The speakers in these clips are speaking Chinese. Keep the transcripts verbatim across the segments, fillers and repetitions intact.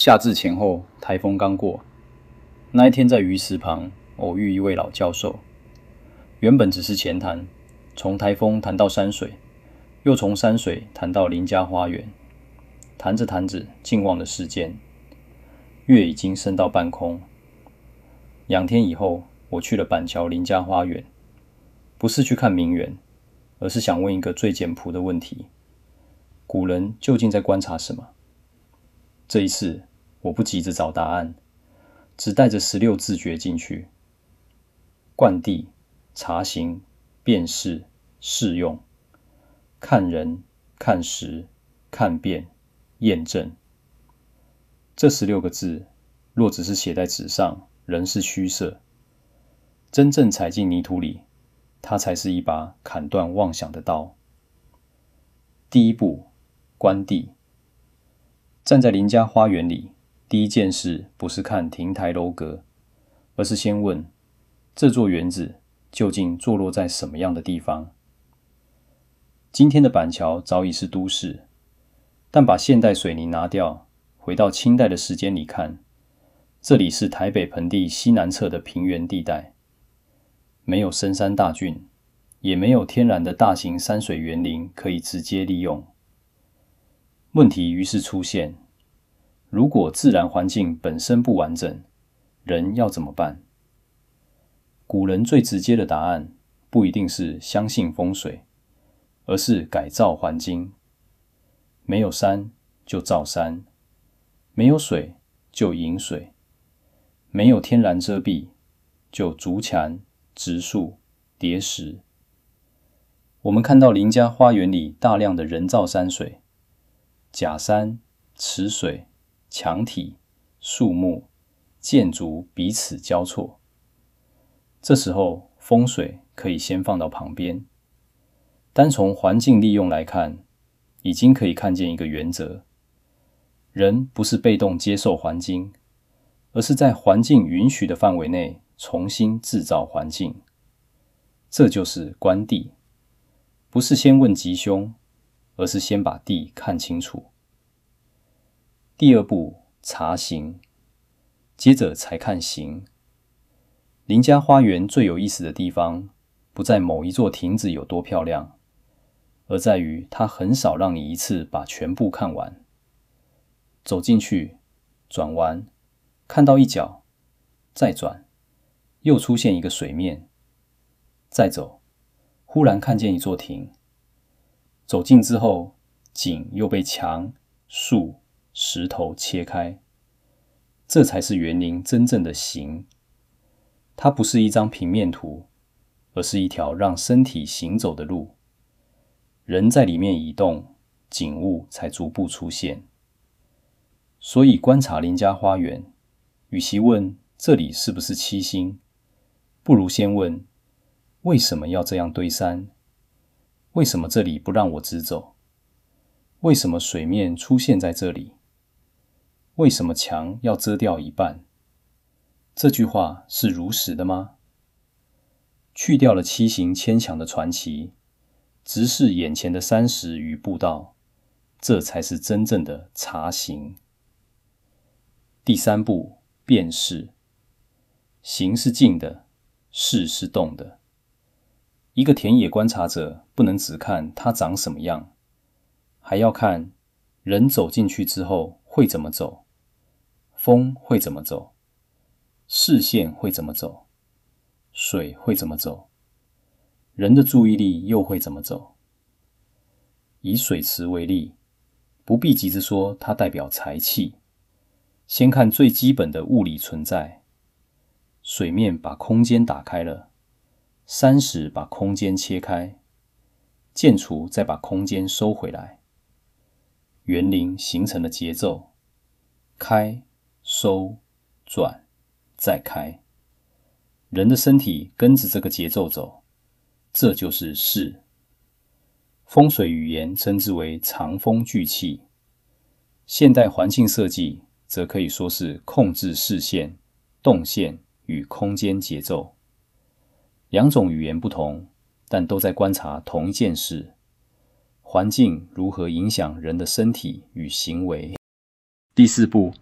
夏至前后，台风刚过。那一天在鱼池旁偶遇一位老教授，原本只是闲谈，从台风谈到山水，又从山水谈到邻家花园。谈着谈着，竟忘了时间，月已经升到半空。两天以后，我去了板桥邻家花园，不是去看名园，而是想问一个最简朴的问题：古人究竟在观察什么？这一次，我不急着找答案，只带着十六字诀进去：观地、察行、辨识、试用，看人、看时、看变、验证。这十六个字，若只是写在纸上，仍是虚设；真正踩进泥土里，它才是一把砍断妄想的刀。第一步，观地。站在邻家花园里，第一件事不是看亭台楼阁，而是先问这座园子究竟坐落在什么样的地方。今天的板桥早已是都市，但把现代水泥拿掉，回到清代的时间里看，这里是台北盆地西南侧的平原地带，没有深山大峻，也没有天然的大型山水园林可以直接利用。问题于是出现，如果自然环境本身不完整，人要怎么办？古人最直接的答案不一定是相信风水，而是改造环境。没有山就造山，没有水就引水，没有天然遮蔽就筑墙、植树、叠石。我们看到邻家花园里大量的人造山水，假山、池水、墙体、树木、建筑彼此交错。这时候风水可以先放到旁边，单从环境利用来看，已经可以看见一个原则：人不是被动接受环境，而是在环境允许的范围内重新制造环境。这就是观地，不是先问吉凶，而是先把地看清楚。第二步，察行，接着才看行。邻家花园最有意思的地方，不在某一座亭子有多漂亮，而在于它很少让你一次把全部看完。走进去，转弯，看到一角，再转，又出现一个水面，再走，忽然看见一座亭。走近之后，景又被墙、树、石头切开，这才是园林真正的形。它不是一张平面图，而是一条让身体行走的路。人在里面移动，景物才逐步出现。所以观察邻家花园，与其问这里是不是七星，不如先问为什么要这样堆山？为什么这里不让我直走？为什么水面出现在这里？为什么墙要遮掉一半？这句话是如实的吗？去掉了七行牵强的传奇，直视眼前的山石与步道，这才是真正的察行。第三步，辨识。行是静的，识是动的。一个田野观察者不能只看它长什么样，还要看人走进去之后会怎么走，风会怎么走，视线会怎么走，水会怎么走，人的注意力又会怎么走。以水池为例，不必急着说它代表财气，先看最基本的物理存在。水面把空间打开了，山石把空间切开，建筑再把空间收回来。园林形成了节奏，开、收、转、再开。人的身体跟着这个节奏走，这就是识。风水语言称之为藏风聚气，现代环境设计则可以说是控制视线、动线与空间节奏。两种语言不同，但都在观察同一件事：环境如何影响人的身体与行为。第四步，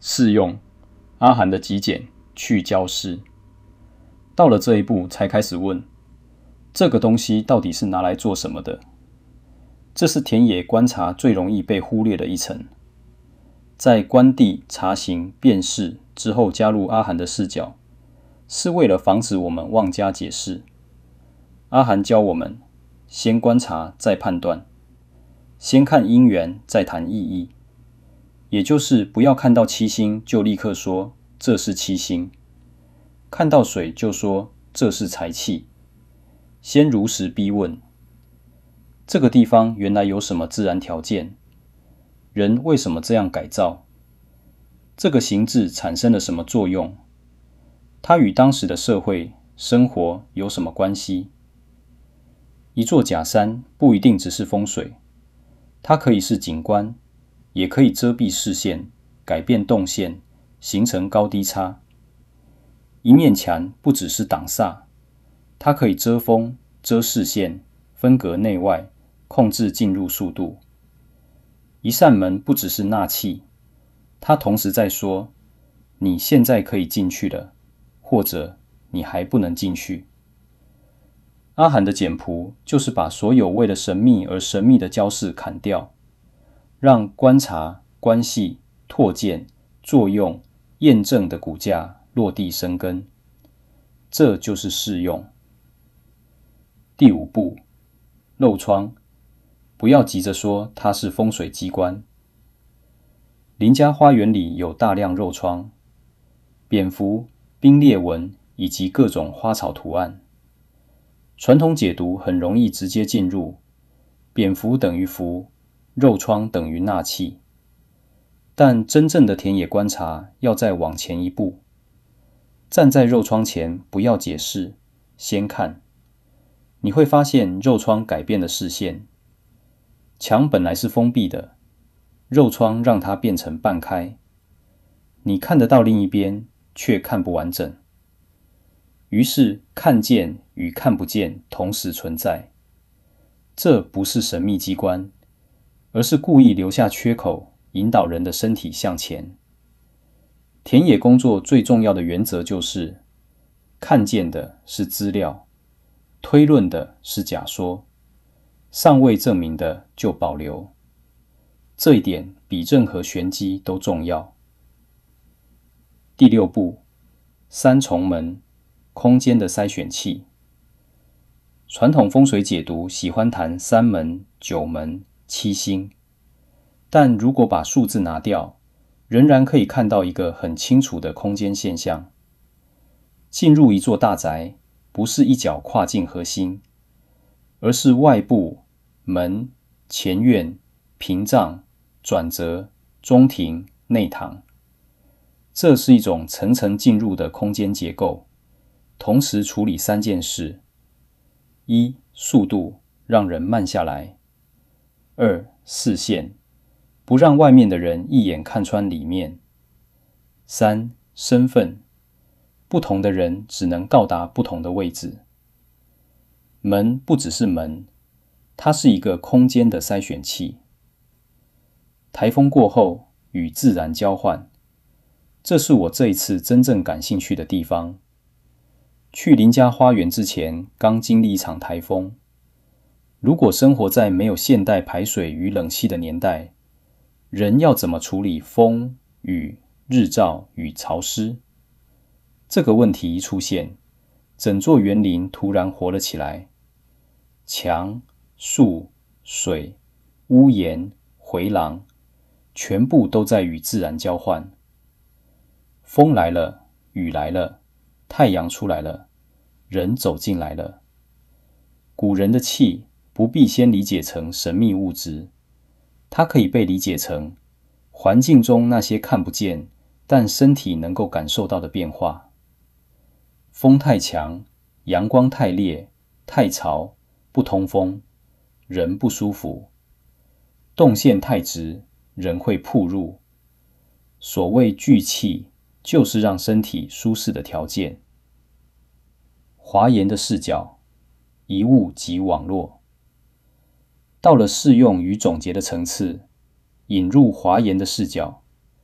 试用阿含的极简去焦式。到了这一步，才开始问，这个东西到底是拿来做什么的？这是田野观察最容易被忽略的一层。在观地、查询、辨识之后加入阿含的视角，是为了防止我们妄加解释。阿含教我们，先观察再判断，先看因缘再谈意义，也就是不要看到七星就立刻说这是七星，看到水就说这是财气，先如实逼问，这个地方原来有什么自然条件？人为什么这样改造？这个形制产生了什么作用？它与当时的社会生活有什么关系？一座假山不一定只是风水，它可以是景观，也可以遮蔽视线，改变动线，形成高低差。一面墙不只是挡煞，它可以遮风、遮视线，分隔内外，控制进入速度。一扇门不只是纳气，它同时在说，你现在可以进去了，或者你还不能进去。阿含的简朴就是把所有为了神秘而神秘的焦饰砍掉，让观察、关系、拓建、作用、验证的骨架落地生根，这就是试用。第五步，漏窗，不要急着说它是风水机关。邻家花园里有大量肉窗，蝙蝠、冰裂纹以及各种花草图案。传统解读很容易直接进入，蝙蝠等于福，肉窗等于纳气。但真正的田野观察要再往前一步，站在肉窗前不要解释，先看。你会发现肉窗改变了视线，墙本来是封闭的，肉窗让它变成半开，你看得到另一边，却看不完整。于是看见与看不见同时存在，这不是神秘机关，而是故意留下缺口，引导人的身体向前。田野工作最重要的原则就是，看见的是资料，推论的是假说，尚未证明的就保留。这一点比任何玄机都重要。第六步，三重门，空间的筛选器。传统风水解读喜欢谈三门、九门、七星，但如果把数字拿掉，仍然可以看到一个很清楚的空间现象。进入一座大宅，不是一脚跨进核心，而是外部、门、前院、屏障、转折、中庭、内堂。这是一种层层进入的空间结构，同时处理三件事：一、速度，让人慢下来；二、视线，不让外面的人一眼看穿里面；三、身份，不同的人只能到达不同的位置。门不只是门，它是一个空间的筛选器。台风过后，与自然交换，这是我这一次真正感兴趣的地方。去邻家花园之前，刚经历一场台风。如果生活在没有现代排水与冷气的年代，人要怎么处理风、雨、日照与潮湿？这个问题一出现，整座园林突然活了起来。墙、树、水、屋檐、回廊，全部都在与自然交换。风来了，雨来了，太阳出来了，人走进来了。古人的气不必先理解成神秘物质，它可以被理解成环境中那些看不见但身体能够感受到的变化。风太强，阳光太烈，太潮，不通风，人不舒服；动线太直，人会暴露。所谓聚气，就是让身体舒适的条件。华严的视角，一物即网络。到了适用与总结的层次，引入华严的视角，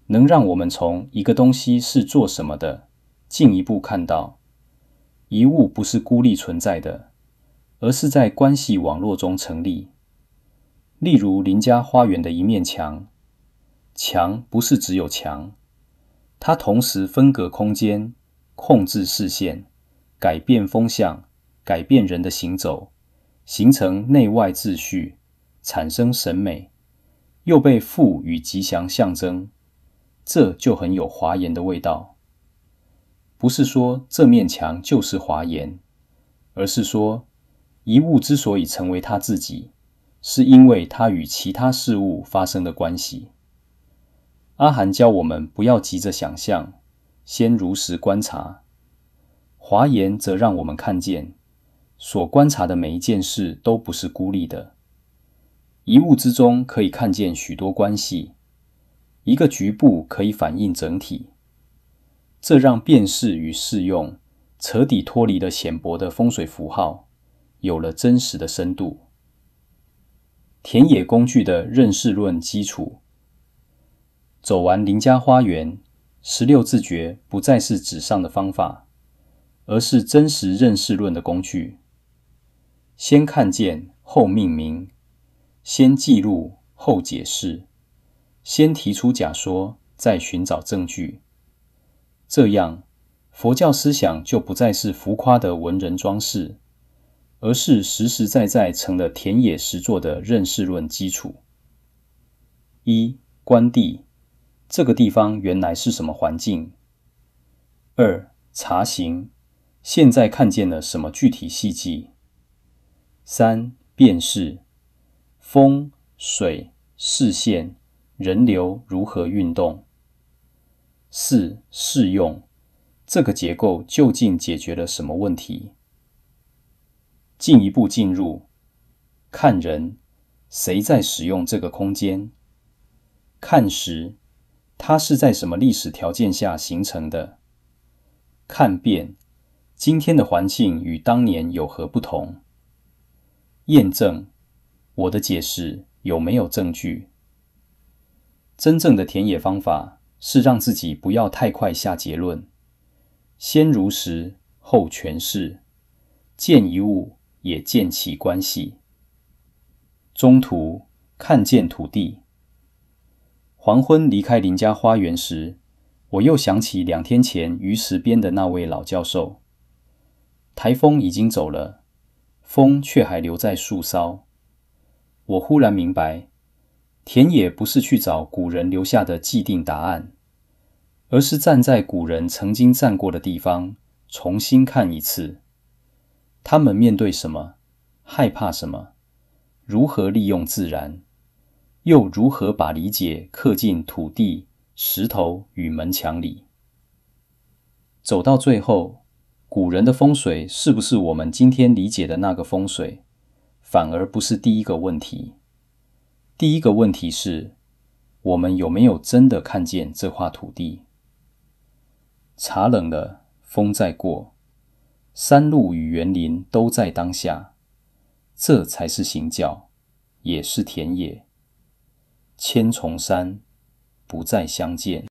能让我们从一个东西是做什么的，进一步看到，一物不是孤立存在的，而是在关系网络中成立。例如邻家花园的一面墙，墙不是只有墙，它同时分隔空间，控制视线，改变风向，改变人的行走，形成内外秩序，产生审美，又被富与吉祥象征，这就很有华严的味道。不是说这面墙就是华严，而是说一物之所以成为它自己，是因为它与其他事物发生的关系。阿含教我们不要急着想象，先如实观察。华严则让我们看见，所观察的每一件事都不是孤立的。一物之中可以看见许多关系，一个局部可以反映整体。这让辨识与适用彻底脱离了显薄的风水符号，有了真实的深度。田野工具的认识论基础。走完邻家花园，十六字诀不再是纸上的方法，而是真实认识论的工具。先看见，后命名；先记录，后解释；先提出假说，再寻找证据。这样，佛教思想就不再是浮夸的文人装饰，而是实实在在成了田野实作的认识论基础。一、观地，这个地方原来是什么环境？二、察行，现在看见了什么具体细迹？三、辨识，风、水、视线、人流如何运动？四、适用，这个结构究竟解决了什么问题？进一步进入，看人，谁在使用这个空间？看时，它是在什么历史条件下形成的？看变，今天的环境与当年有何不同？验证，我的解释有没有证据？真正的田野方法是让自己不要太快下结论，先如实，后诠释，见一物也见其关系。中途看见土地。黄昏离开邻家花园时，我又想起两天前鱼池边的那位老教授。台风已经走了，风却还留在树梢。我忽然明白，田野不是去找古人留下的既定答案，而是站在古人曾经站过的地方，重新看一次。他们面对什么？害怕什么？如何利用自然？又如何把理解刻进土地、石头与门墙里？走到最后，古人的风水是不是我们今天理解的那个风水，反而不是第一个问题。第一个问题是，我们有没有真的看见这块土地？茶冷了，风在过，山路与园林都在当下，这才是行脚，也是田野。千重山，不再相见。